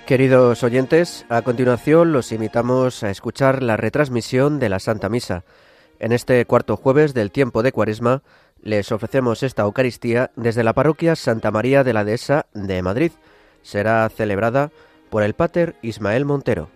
Queridos oyentes, a continuación los invitamos a escuchar la retransmisión de la Santa Misa. En este cuarto jueves del tiempo de Cuaresma les ofrecemos esta Eucaristía desde la parroquia Santa María de la Dehesa de Madrid. Será celebrada por el Pater Ismael Montero.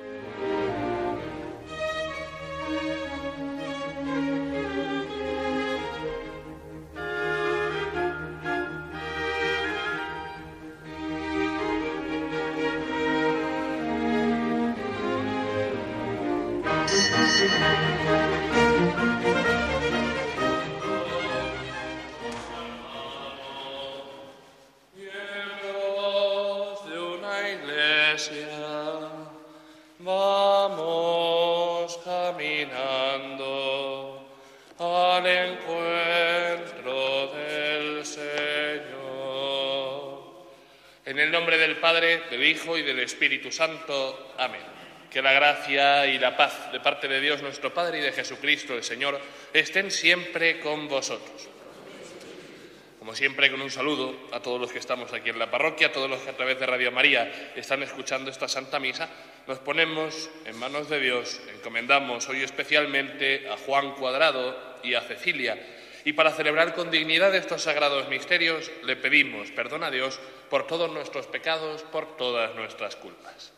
Vamos caminando al encuentro del Señor. En el nombre del Padre, del Hijo y del Espíritu Santo. Amén. Que la gracia y la paz de parte de Dios nuestro Padre y de Jesucristo el Señor estén siempre con vosotros. Como siempre, con un saludo a todos los que estamos aquí en la parroquia, a todos los que a través de Radio María están escuchando esta Santa Misa, nos ponemos en manos de Dios, encomendamos hoy especialmente a Juan Cuadrado y a Cecilia, y para celebrar con dignidad estos sagrados misterios le pedimos perdón a Dios por todos nuestros pecados, por todas nuestras culpas.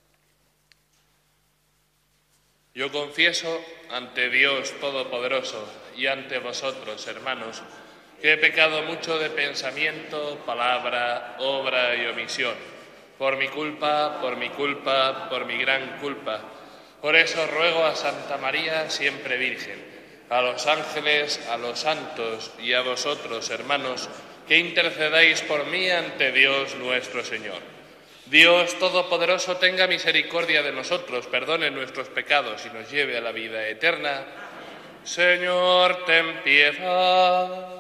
Yo confieso ante Dios Todopoderoso y ante vosotros, hermanos, que he pecado mucho de pensamiento, palabra, obra y omisión, por mi culpa, por mi gran culpa. Por eso ruego a Santa María, siempre Virgen, a los ángeles, a los santos y a vosotros, hermanos, que intercedáis por mí ante Dios nuestro Señor. Dios Todopoderoso tenga misericordia de nosotros, perdone nuestros pecados y nos lleve a la vida eterna. Señor, ten piedad.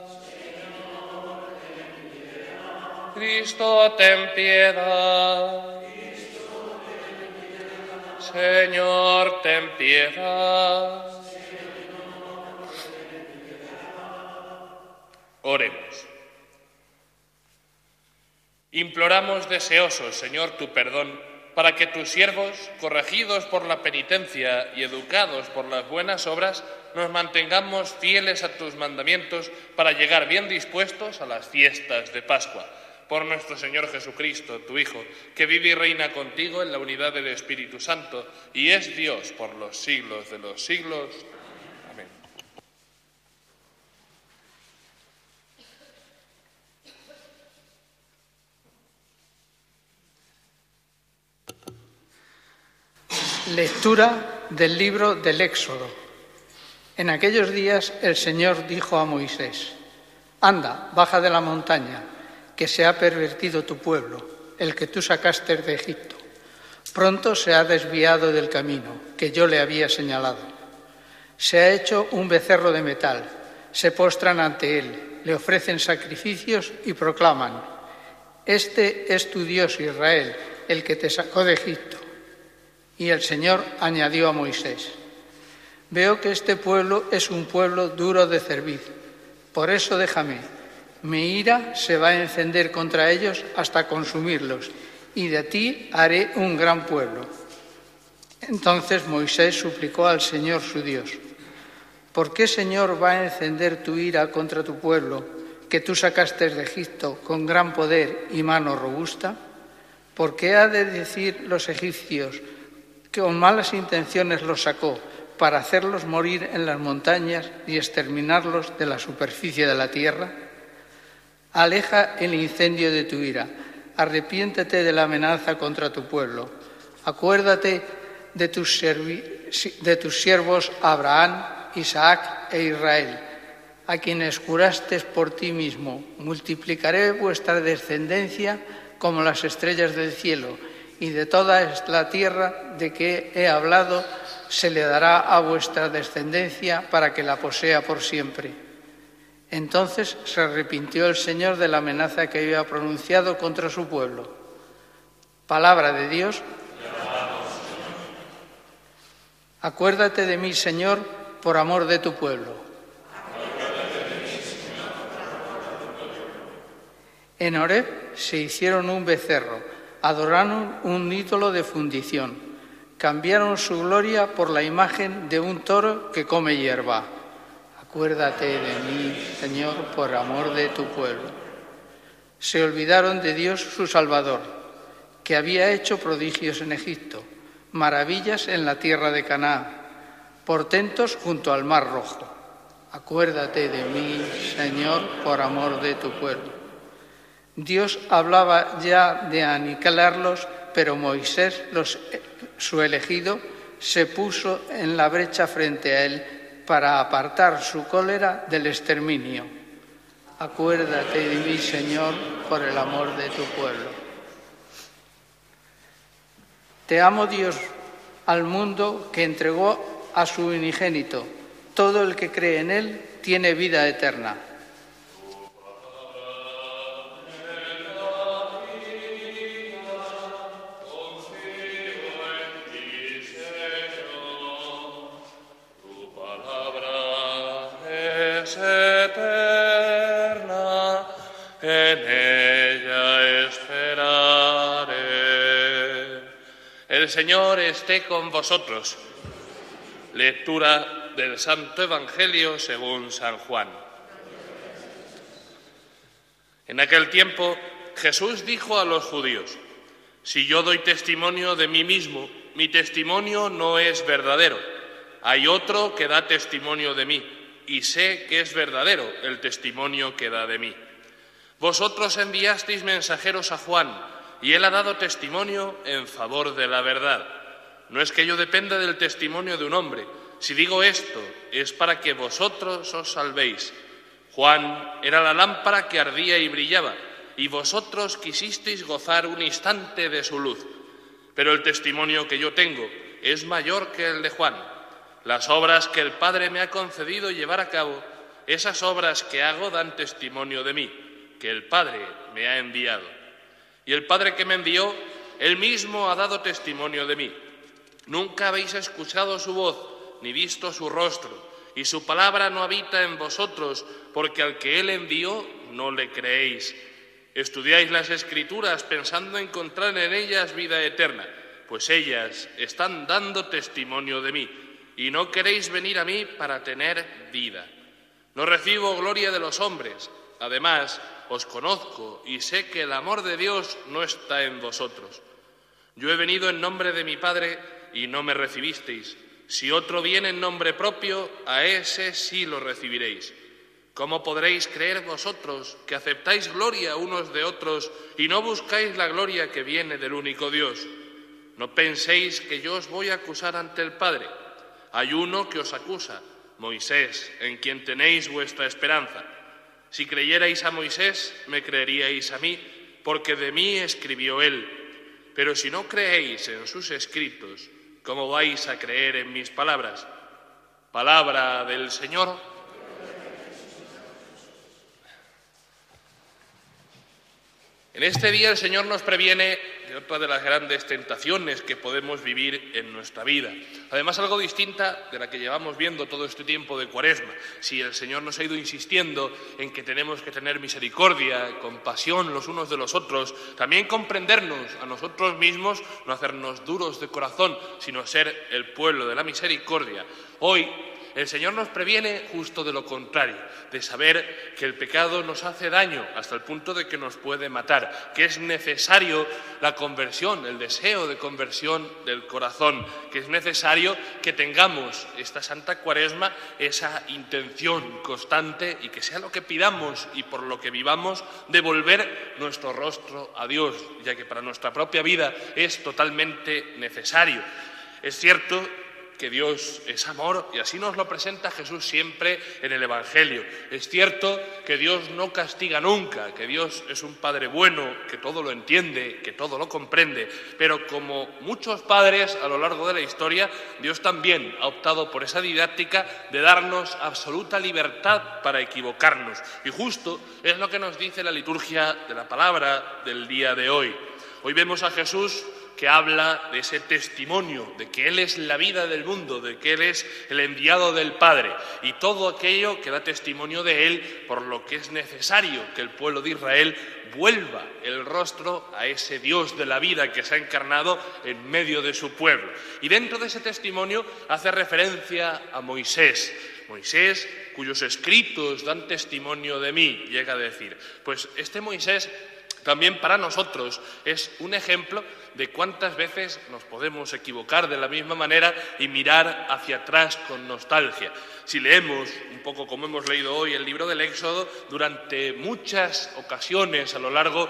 Cristo, ten piedad. Señor, ten piedad. Oremos. Imploramos deseosos, Señor, tu perdón, para que tus siervos, corregidos por la penitencia y educados por las buenas obras, nos mantengamos fieles a tus mandamientos para llegar bien dispuestos a las fiestas de Pascua. Por nuestro Señor Jesucristo, tu Hijo, que vive y reina contigo en la unidad del Espíritu Santo, y es Dios por los siglos de los siglos. Amén. Lectura del libro del Éxodo. En aquellos días el Señor dijo a Moisés: «Anda, baja de la montaña, que se ha pervertido tu pueblo, el que tú sacaste de Egipto. Pronto se ha desviado del camino que yo le había señalado. Se ha hecho un becerro de metal, se postran ante él, le ofrecen sacrificios y proclaman: Este es tu Dios Israel, el que te sacó de Egipto». Y el Señor añadió a Moisés: «Veo que este pueblo es un pueblo duro de cerviz, por eso déjame. Mi ira se va a encender contra ellos hasta consumirlos, y de ti haré un gran pueblo». Entonces Moisés suplicó al Señor su Dios: «¿Por qué, Señor, va a encender tu ira contra tu pueblo, que tú sacaste de Egipto con gran poder y mano robusta? ¿Por qué ha de decir los egipcios que con malas intenciones los sacó, para hacerlos morir en las montañas y exterminarlos de la superficie de la tierra? Aleja el incendio de tu ira, arrepiéntete de la amenaza contra tu pueblo. Acuérdate de tus siervos Abraham, Isaac e Israel, a quienes juraste por ti mismo: multiplicaré vuestra descendencia como las estrellas del cielo, y de toda la tierra de que he hablado se le dará a vuestra descendencia para que la posea por siempre». Entonces se arrepintió el Señor de la amenaza que había pronunciado contra su pueblo. Palabra de Dios. Acuérdate de mí, Señor, por amor de tu pueblo. En Horeb se hicieron un becerro, Adoraron un ídolo de fundición. Cambiaron su gloria por la imagen de un toro que come hierba. Acuérdate de mí, Señor, por amor de tu pueblo. Se olvidaron de Dios su Salvador, que había hecho prodigios en Egipto, maravillas en la tierra de Canaán, portentos junto al Mar Rojo. Acuérdate de mí, Señor, por amor de tu pueblo. Dios hablaba ya de aniquilarlos, pero Moisés, su elegido, se puso en la brecha frente a él para apartar su cólera del exterminio. Acuérdate de mí, Señor, por el amor de tu pueblo. Te amo, Dios, al mundo que entregó a su unigénito. Todo el que cree en él tiene vida eterna. Eterna, en ella esperaré. El Señor esté con vosotros. Lectura del Santo Evangelio según San Juan. En aquel tiempo Jesús dijo a los judíos: si yo doy testimonio de mí mismo, mi testimonio no es verdadero. Hay otro que da testimonio de mí, y sé que es verdadero el testimonio que da de mí. Vosotros enviasteis mensajeros a Juan, y él ha dado testimonio en favor de la verdad. No es que yo dependa del testimonio de un hombre. Si digo esto, es para que vosotros os salvéis. Juan era la lámpara que ardía y brillaba, y vosotros quisisteis gozar un instante de su luz. Pero el testimonio que yo tengo es mayor que el de Juan. Las obras que el Padre me ha concedido llevar a cabo, esas obras que hago dan testimonio de mí, que el Padre me ha enviado. Y el Padre que me envió, él mismo ha dado testimonio de mí. Nunca habéis escuchado su voz, ni visto su rostro, y su palabra no habita en vosotros, porque al que él envió no le creéis. Estudiáis las Escrituras pensando encontrar en ellas vida eterna, pues ellas están dando testimonio de mí. Y no queréis venir a mí para tener vida. No recibo gloria de los hombres. Además, os conozco y sé que el amor de Dios no está en vosotros. Yo he venido en nombre de mi Padre y no me recibisteis. Si otro viene en nombre propio, a ese sí lo recibiréis. ¿Cómo podréis creer vosotros que aceptáis gloria unos de otros y no buscáis la gloria que viene del único Dios? No penséis que yo os voy a acusar ante el Padre. Hay uno que os acusa, Moisés, en quien tenéis vuestra esperanza. Si creyerais a Moisés, me creeríais a mí, porque de mí escribió él. Pero si no creéis en sus escritos, ¿cómo vais a creer en mis palabras? Palabra del Señor. En este día el Señor nos previene de otra de las grandes tentaciones que podemos vivir en nuestra vida. Además, algo distinta de la que llevamos viendo todo este tiempo de Cuaresma. Si el Señor nos ha ido insistiendo en que tenemos que tener misericordia, compasión los unos de los otros, también comprendernos a nosotros mismos, no hacernos duros de corazón, sino ser el pueblo de la misericordia. Hoy el Señor nos previene justo de lo contrario, de saber que el pecado nos hace daño hasta el punto de que nos puede matar, que es necesario la conversión, el deseo de conversión del corazón, que es necesario que tengamos esta Santa Cuaresma esa intención constante y que sea lo que pidamos y por lo que vivamos devolver nuestro rostro a Dios, ya que para nuestra propia vida es totalmente necesario. Es cierto que Dios es amor y así nos lo presenta Jesús siempre en el Evangelio. Es cierto que Dios no castiga nunca, que Dios es un Padre bueno, que todo lo entiende, que todo lo comprende, pero como muchos padres a lo largo de la historia, Dios también ha optado por esa didáctica de darnos absoluta libertad para equivocarnos. Y justo es lo que nos dice la liturgia de la palabra del día de hoy. Hoy vemos a Jesús que habla de ese testimonio, de que Él es la vida del mundo, de que Él es el enviado del Padre, y todo aquello que da testimonio de Él, por lo que es necesario que el pueblo de Israel vuelva el rostro a ese Dios de la vida que se ha encarnado en medio de su pueblo. Y dentro de ese testimonio hace referencia a Moisés, cuyos escritos dan testimonio de mí, llega a decir. Pues este Moisés también para nosotros es un ejemplo de cuántas veces nos podemos equivocar de la misma manera y mirar hacia atrás con nostalgia. Si leemos, un poco como hemos leído hoy, el libro del Éxodo, durante muchas ocasiones a lo largo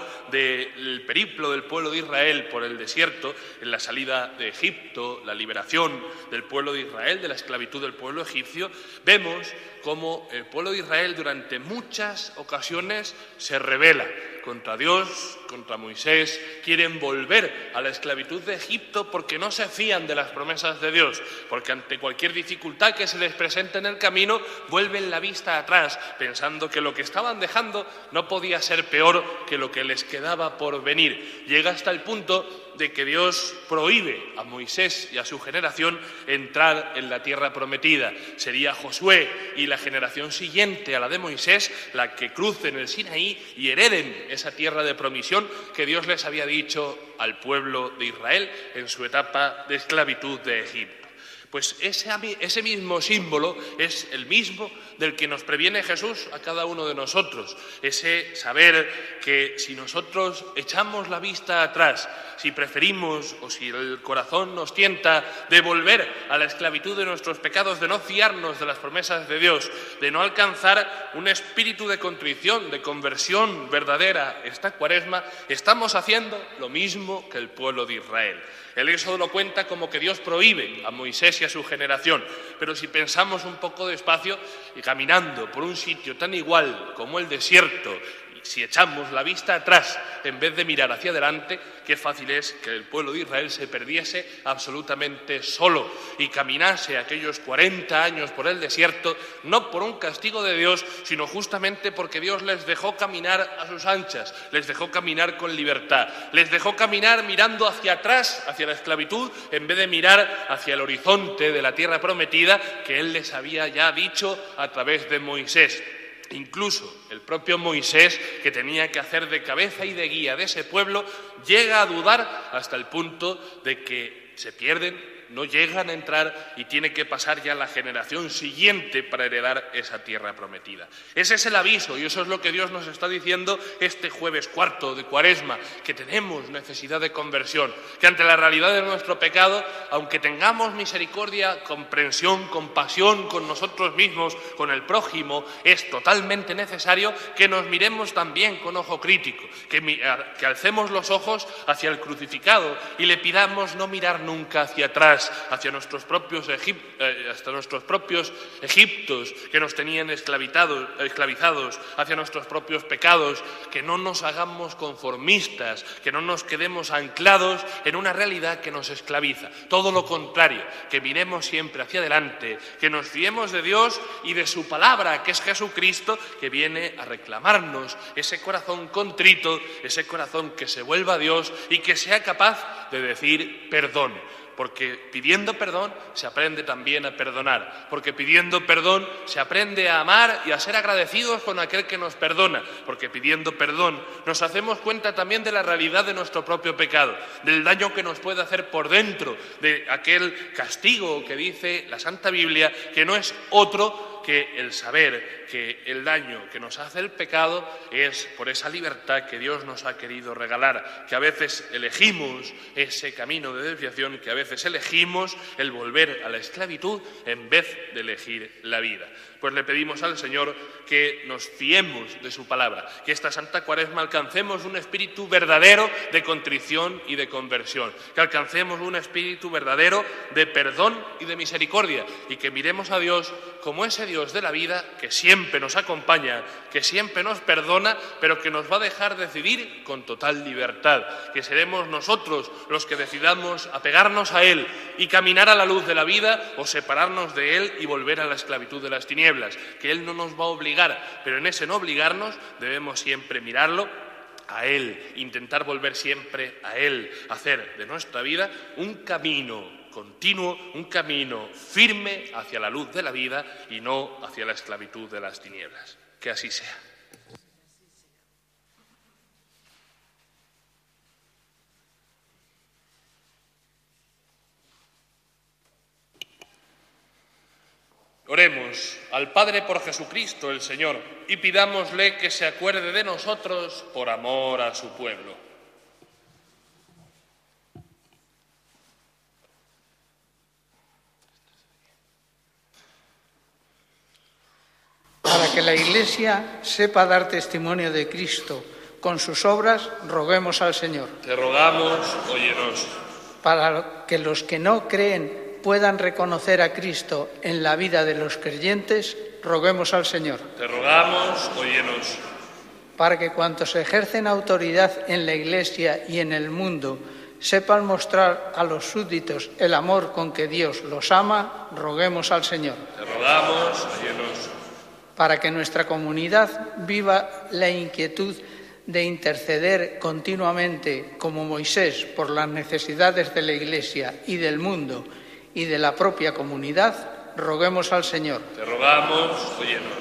del periplo del pueblo de Israel por el desierto, en la salida de Egipto, la liberación del pueblo de Israel, de la esclavitud del pueblo egipcio, vemos cómo el pueblo de Israel durante muchas ocasiones se rebela contra Dios, contra Moisés, quieren volver a la esclavitud de Egipto porque no se fían de las promesas de Dios, porque ante cualquier dificultad que se les presente en el camino, vuelven la vista atrás, pensando que lo que estaban dejando no podía ser peor que lo que les quedaba por venir. Llega hasta el punto de que Dios prohíbe a Moisés y a su generación entrar en la tierra prometida. Sería Josué y la generación siguiente a la de Moisés la que crucen el Sinaí y hereden esa tierra de promisión que Dios les había dicho al pueblo de Israel en su etapa de esclavitud de Egipto. Pues ese mismo símbolo es el mismo del que nos previene Jesús a cada uno de nosotros. Ese saber que si nosotros echamos la vista atrás, si preferimos o si el corazón nos tienta de volver a la esclavitud de nuestros pecados, de no fiarnos de las promesas de Dios, de no alcanzar un espíritu de contrición, de conversión verdadera esta Cuaresma, estamos haciendo lo mismo que el pueblo de Israel. El Éxodo lo cuenta como que Dios prohíbe a Moisés y a su generación, pero si pensamos un poco despacio y caminando por un sitio tan igual como el desierto, si echamos la vista atrás en vez de mirar hacia adelante, qué fácil es que el pueblo de Israel se perdiese absolutamente solo y caminase aquellos 40 años por el desierto, no por un castigo de Dios, sino justamente porque Dios les dejó caminar a sus anchas, les dejó caminar con libertad, les dejó caminar mirando hacia atrás, hacia la esclavitud, en vez de mirar hacia el horizonte de la tierra prometida que Él les había ya dicho a través de Moisés. Incluso el propio Moisés, que tenía que hacer de cabeza y de guía de ese pueblo, llega a dudar hasta el punto de que se pierden, no llegan a entrar y tiene que pasar ya la generación siguiente para heredar esa tierra prometida. Ese es el aviso y eso es lo que Dios nos está diciendo este jueves cuarto de Cuaresma, que tenemos necesidad de conversión, que ante la realidad de nuestro pecado, aunque tengamos misericordia, comprensión, compasión con nosotros mismos, con el prójimo, es totalmente necesario que nos miremos también con ojo crítico, que alcemos los ojos hacia el crucificado y le pidamos no mirar nunca hacia atrás, hacia nuestros propios Egiptos que nos tenían esclavizados, hacia nuestros propios pecados, que no nos hagamos conformistas, que no nos quedemos anclados en una realidad que nos esclaviza. Todo lo contrario, que miremos siempre hacia adelante, que nos fiemos de Dios y de su palabra, que es Jesucristo, que viene a reclamarnos ese corazón contrito, ese corazón que se vuelva a Dios y que sea capaz de decir perdón. Porque pidiendo perdón se aprende también a perdonar, porque pidiendo perdón se aprende a amar y a ser agradecidos con aquel que nos perdona, porque pidiendo perdón nos hacemos cuenta también de la realidad de nuestro propio pecado, del daño que nos puede hacer por dentro, de aquel castigo que dice la Santa Biblia, que no es otro que el saber que el daño que nos hace el pecado es por esa libertad que Dios nos ha querido regalar, que a veces elegimos ese camino de desviación, que a veces elegimos el volver a la esclavitud en vez de elegir la vida. Pues le pedimos al Señor que nos fiemos de su palabra, que esta Santa Cuaresma alcancemos un espíritu verdadero de contrición y de conversión, que alcancemos un espíritu verdadero de perdón y de misericordia y que miremos a Dios como ese Dios de la vida que siempre nos acompaña, que siempre nos perdona, pero que nos va a dejar decidir con total libertad, que seremos nosotros los que decidamos apegarnos a Él y caminar a la luz de la vida o separarnos de Él y volver a la esclavitud de las tinieblas, que Él no nos va a obligar, pero en ese no obligarnos debemos siempre mirarlo a Él, intentar volver siempre a Él, hacer de nuestra vida un camino continuo, un camino firme hacia la luz de la vida y no hacia la esclavitud de las tinieblas. Que así sea. Oremos al Padre por Jesucristo el Señor y pidámosle que se acuerde de nosotros por amor a su pueblo. Para que la Iglesia sepa dar testimonio de Cristo con sus obras, roguemos al Señor. Te rogamos, óyenos. Para que los que no creen puedan reconocer a Cristo en la vida de los creyentes, roguemos al Señor. Te rogamos, óyenos. Para que cuantos ejercen autoridad en la Iglesia y en el mundo sepan mostrar a los súbditos el amor con que Dios los ama, roguemos al Señor. Te rogamos, óyenos. Para que nuestra comunidad viva la inquietud de interceder continuamente, como Moisés, por las necesidades de la Iglesia y del mundo y de la propia comunidad, roguemos al Señor. Te rogamos, óyenos.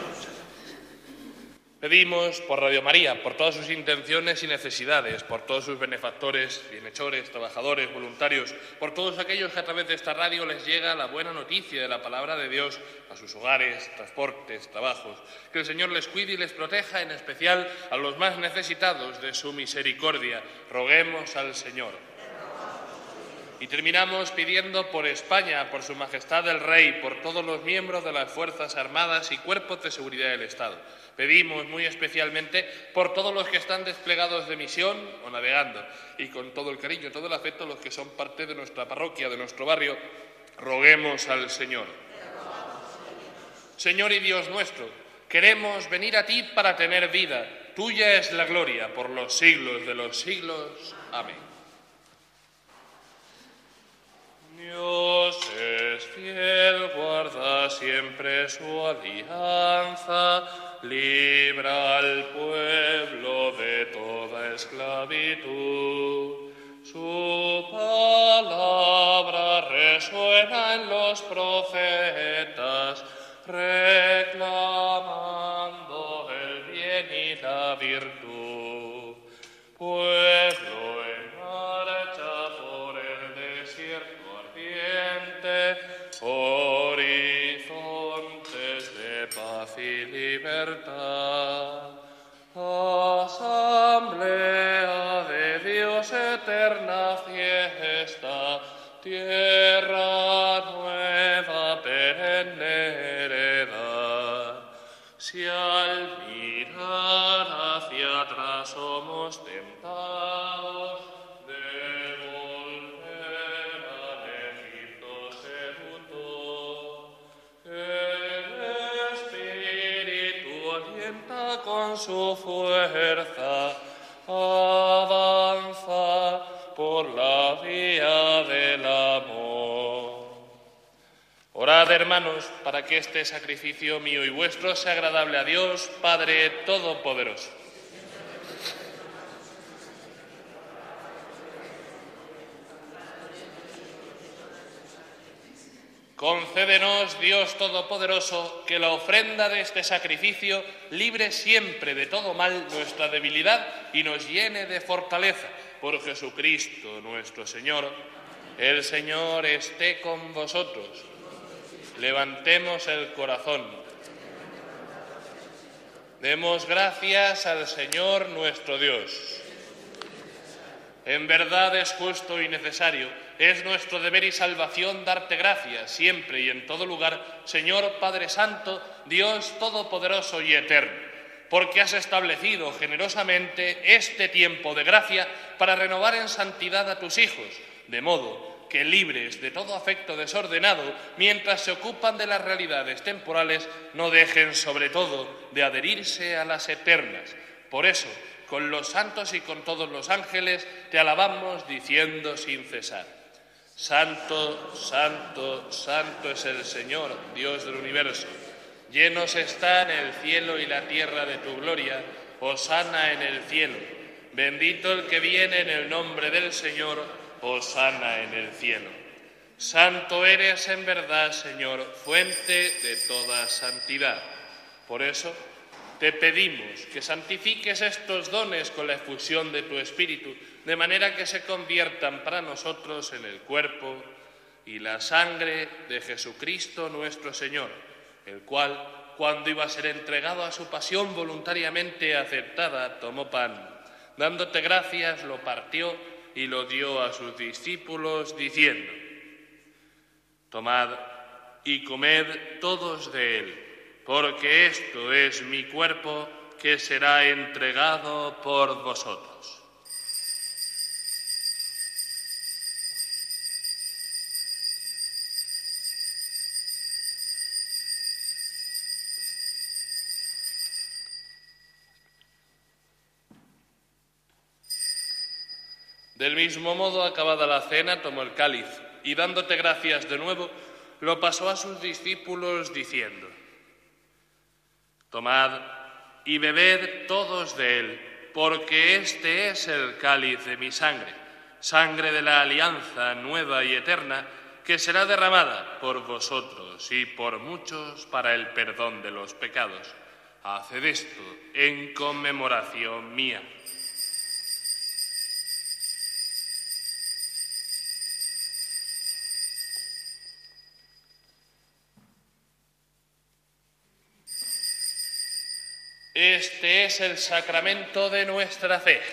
Pedimos por Radio María, por todas sus intenciones y necesidades, por todos sus benefactores, bienhechores, trabajadores, voluntarios, por todos aquellos que a través de esta radio les llega la buena noticia de la palabra de Dios a sus hogares, transportes, trabajos. Que el Señor les cuide y les proteja, en especial a los más necesitados de su misericordia. Roguemos al Señor. Y terminamos pidiendo por España, por Su Majestad el Rey, por todos los miembros de las Fuerzas Armadas y cuerpos de seguridad del Estado. Pedimos muy especialmente por todos los que están desplegados de misión o navegando, y con todo el cariño, todo el afecto, los que son parte de nuestra parroquia, de nuestro barrio, roguemos al Señor. Señor y Dios nuestro, queremos venir a ti para tener vida. Tuya es la gloria por los siglos de los siglos. Amén. Dios es fiel, guarda siempre su alianza, libra al pueblo de toda esclavitud. Su palabra resuena en los profetas, reclamando el bien y la virtud. Pueblo en marcha por el desierto ardiente, horizontes de paz y libertad. Asamblea de Dios, eterna fiesta, tierra nueva, perenne heredad. Si al mirar hacia atrás somos tentados de volver al Egipto seductor, el Espíritu alienta con su fuerza, avanza por la vía del amor. Orad, hermanos, para que este sacrificio mío y vuestro sea agradable a Dios, Padre Todopoderoso. Concédenos, Dios Todopoderoso, que la ofrenda de este sacrificio libre siempre de todo mal nuestra debilidad y nos llene de fortaleza. Por Jesucristo nuestro Señor. El Señor esté con vosotros. Levantemos el corazón. Demos gracias al Señor nuestro Dios. En verdad es justo y necesario, es nuestro deber y salvación darte gracias siempre y en todo lugar, Señor Padre Santo, Dios Todopoderoso y Eterno, porque has establecido generosamente este tiempo de gracia para renovar en santidad a tus hijos, de modo que libres de todo afecto desordenado, mientras se ocupan de las realidades temporales, no dejen sobre todo de adherirse a las eternas. Por eso, con los santos y con todos los ángeles, te alabamos diciendo sin cesar: Santo, santo, santo es el Señor, Dios del universo. Llenos están el cielo y la tierra de tu gloria. Hosana en el cielo. Bendito el que viene en el nombre del Señor, hosana en el cielo. Santo eres en verdad, Señor, fuente de toda santidad. Por eso te pedimos que santifiques estos dones con la efusión de tu Espíritu, de manera que se conviertan para nosotros en el cuerpo y la sangre de Jesucristo nuestro Señor, el cual, cuando iba a ser entregado a su pasión voluntariamente aceptada, tomó pan. Dándote gracias, lo partió y lo dio a sus discípulos, diciendo: Tomad y comed todos de él, porque esto es mi cuerpo que será entregado por vosotros. Del mismo modo, acabada la cena, tomó el cáliz y, dándote gracias de nuevo, lo pasó a sus discípulos diciendo: Tomad y bebed todos de él, porque este es el cáliz de mi sangre, sangre de la alianza nueva y eterna, que será derramada por vosotros y por muchos para el perdón de los pecados. Haced esto en conmemoración mía. Este es el sacramento de nuestra fe.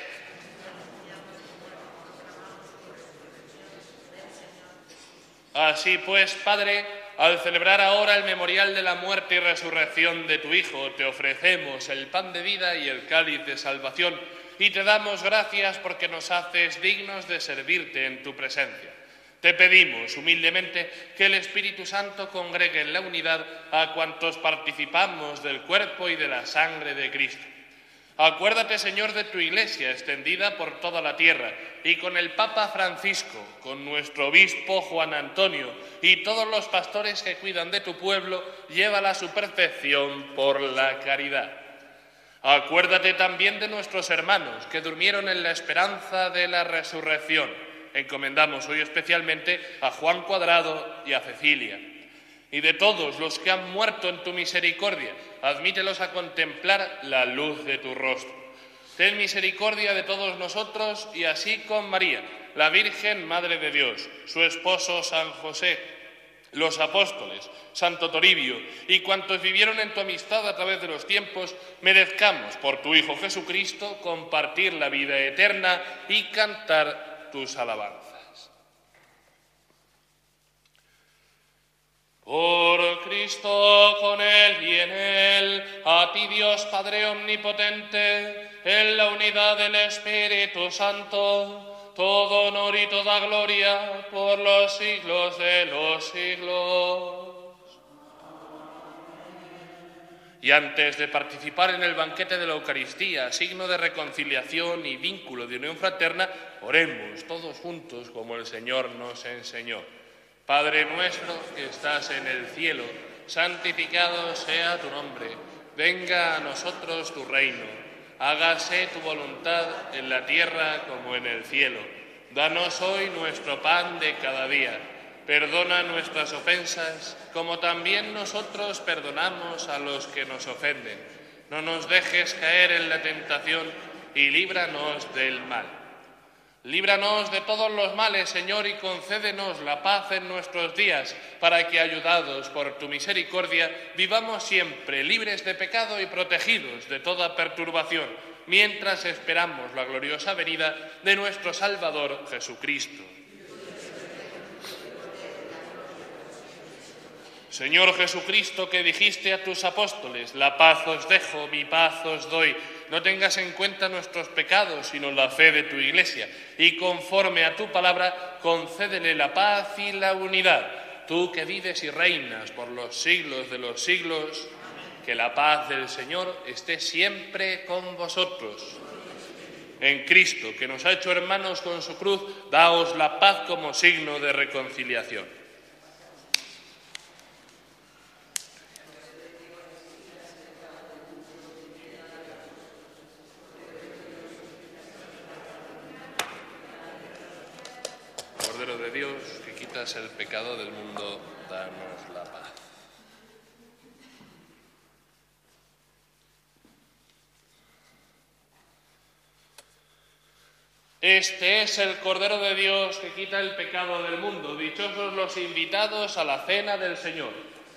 Así pues, Padre, al celebrar ahora el memorial de la muerte y resurrección de tu Hijo, te ofrecemos el pan de vida y el cáliz de salvación, y te damos gracias porque nos haces dignos de servirte en tu presencia. Te pedimos humildemente que el Espíritu Santo congregue en la unidad a cuantos participamos del cuerpo y de la sangre de Cristo. Acuérdate, Señor, de tu Iglesia extendida por toda la tierra, y con el Papa Francisco, con nuestro obispo Juan Antonio y todos los pastores que cuidan de tu pueblo, llévala a su perfección por la caridad. Acuérdate también de nuestros hermanos que durmieron en la esperanza de la resurrección. Encomendamos hoy especialmente a Juan Cuadrado y a Cecilia. Y de todos los que han muerto en tu misericordia, admítelos a contemplar la luz de tu rostro. Ten misericordia de todos nosotros y así con María, la Virgen Madre de Dios, su esposo San José, los apóstoles, Santo Toribio y cuantos vivieron en tu amistad a través de los tiempos, merezcamos por tu Hijo Jesucristo compartir la vida eterna y cantar tus alabanzas. Por Cristo, con Él y en Él, a ti Dios Padre Omnipotente, en la unidad del Espíritu Santo, todo honor y toda gloria por los siglos de los siglos. Y antes de participar en el banquete de la Eucaristía, signo de reconciliación y vínculo de unión fraterna, oremos todos juntos como el Señor nos enseñó. Padre nuestro que estás en el cielo, santificado sea tu nombre. Venga a nosotros tu reino. Hágase tu voluntad en la tierra como en el cielo. Danos hoy nuestro pan de cada día. Perdona nuestras ofensas, como también nosotros perdonamos a los que nos ofenden. No nos dejes caer en la tentación y líbranos del mal. Líbranos de todos los males, Señor, y concédenos la paz en nuestros días, para que, ayudados por tu misericordia, vivamos siempre libres de pecado y protegidos de toda perturbación, mientras esperamos la gloriosa venida de nuestro Salvador Jesucristo. Señor Jesucristo, que dijiste a tus apóstoles: la paz os dejo, mi paz os doy, no tengas en cuenta nuestros pecados, sino la fe de tu Iglesia, y conforme a tu palabra, concédele la paz y la unidad. Tú que vives y reinas por los siglos de los siglos, que la paz del Señor esté siempre con vosotros. En Cristo, que nos ha hecho hermanos con su cruz, daos la paz como signo de reconciliación. Cordero de Dios, que quitas el pecado del mundo, danos la paz. Este es el Cordero de Dios que quita el pecado del mundo. Dichosos los invitados a la cena del Señor.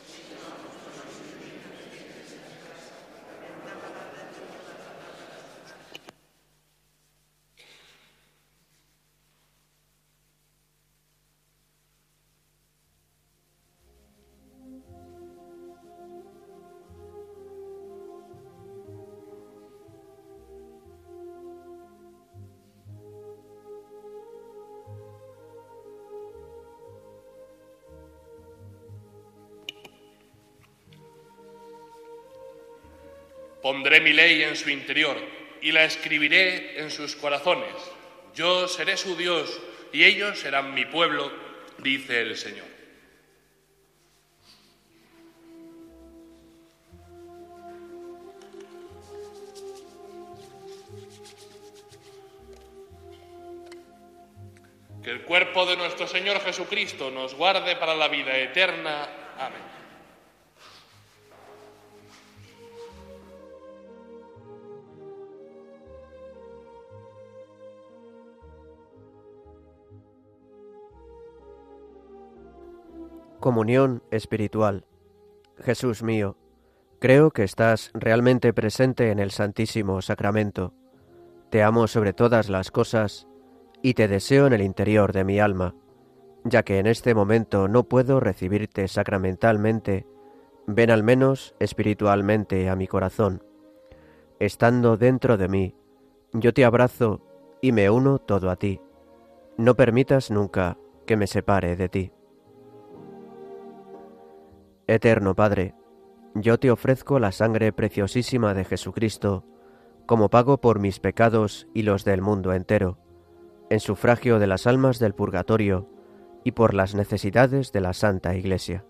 Pondré mi ley en su interior y la escribiré en sus corazones. Yo seré su Dios y ellos serán mi pueblo, dice el Señor. Que el cuerpo de nuestro Señor Jesucristo nos guarde para la vida eterna. Amén. Comunión espiritual. Jesús mío, creo que estás realmente presente en el Santísimo Sacramento. Te amo sobre todas las cosas y te deseo en el interior de mi alma. Ya que en este momento no puedo recibirte sacramentalmente, ven al menos espiritualmente a mi corazón. Estando dentro de mí, yo te abrazo y me uno todo a ti. No permitas nunca que me separe de ti. Eterno Padre, yo te ofrezco la sangre preciosísima de Jesucristo como pago por mis pecados y los del mundo entero, en sufragio de las almas del purgatorio y por las necesidades de la Santa Iglesia.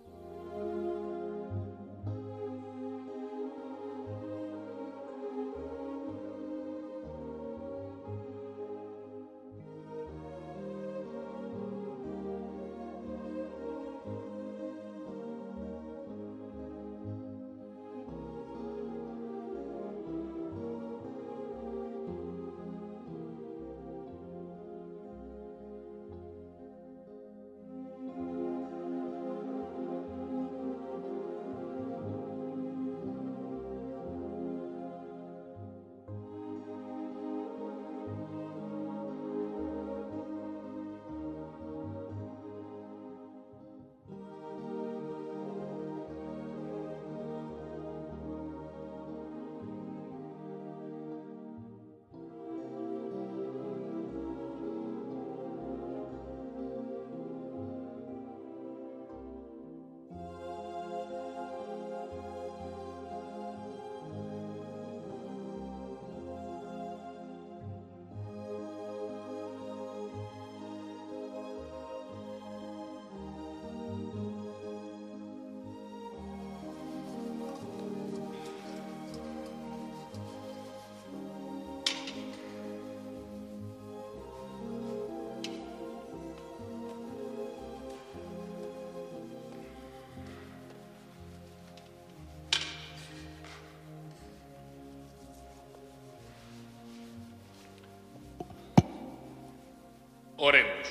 Oremos.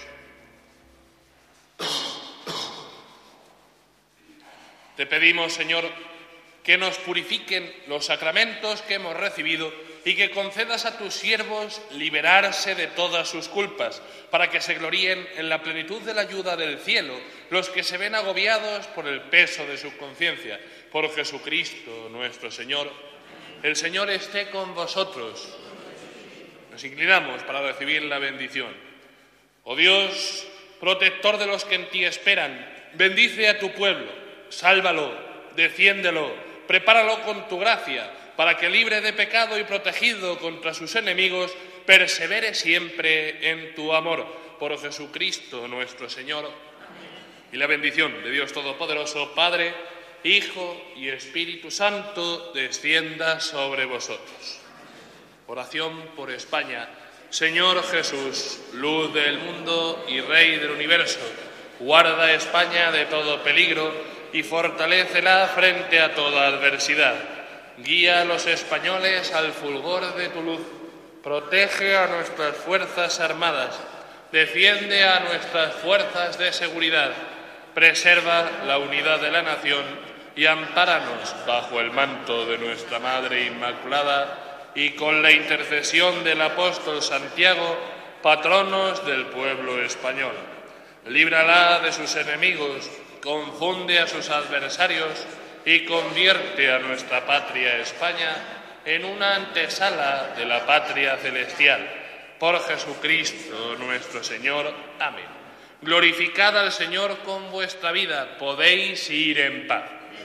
Te pedimos, Señor, que nos purifiquen los sacramentos que hemos recibido y que concedas a tus siervos liberarse de todas sus culpas, para que se gloríen en la plenitud de la ayuda del cielo los que se ven agobiados por el peso de su conciencia. Por Jesucristo nuestro Señor. El Señor esté con vosotros. Nos inclinamos para recibir la bendición. Oh Dios, protector de los que en ti esperan, bendice a tu pueblo, sálvalo, defiéndelo, prepáralo con tu gracia, para que libre de pecado y protegido contra sus enemigos, persevere siempre en tu amor. Por Jesucristo nuestro Señor. Amén. Y la bendición de Dios Todopoderoso, Padre, Hijo y Espíritu Santo, descienda sobre vosotros. Oración por España. Señor Jesús, luz del mundo y Rey del universo, guarda a España de todo peligro y fortalécela frente a toda adversidad. Guía a los españoles al fulgor de tu luz. Protege a nuestras fuerzas armadas. Defiende a nuestras fuerzas de seguridad. Preserva la unidad de la nación y ampáranos bajo el manto de nuestra Madre Inmaculada y con la intercesión del apóstol Santiago, patronos del pueblo español. Líbrala de sus enemigos, confunde a sus adversarios y convierte a nuestra patria España en una antesala de la patria celestial. Por Jesucristo nuestro Señor. Amén. Glorificad al Señor con vuestra vida. Podéis ir en paz.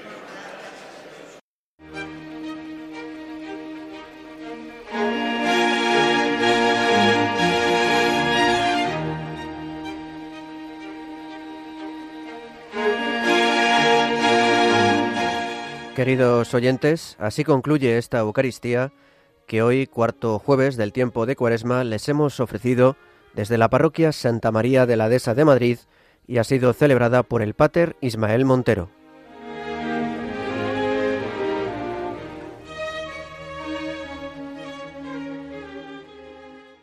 Queridos oyentes, así concluye esta Eucaristía que hoy, cuarto jueves del tiempo de Cuaresma, les hemos ofrecido desde la parroquia Santa María de la Dehesa de Madrid y ha sido celebrada por el Pater Ismael Montero.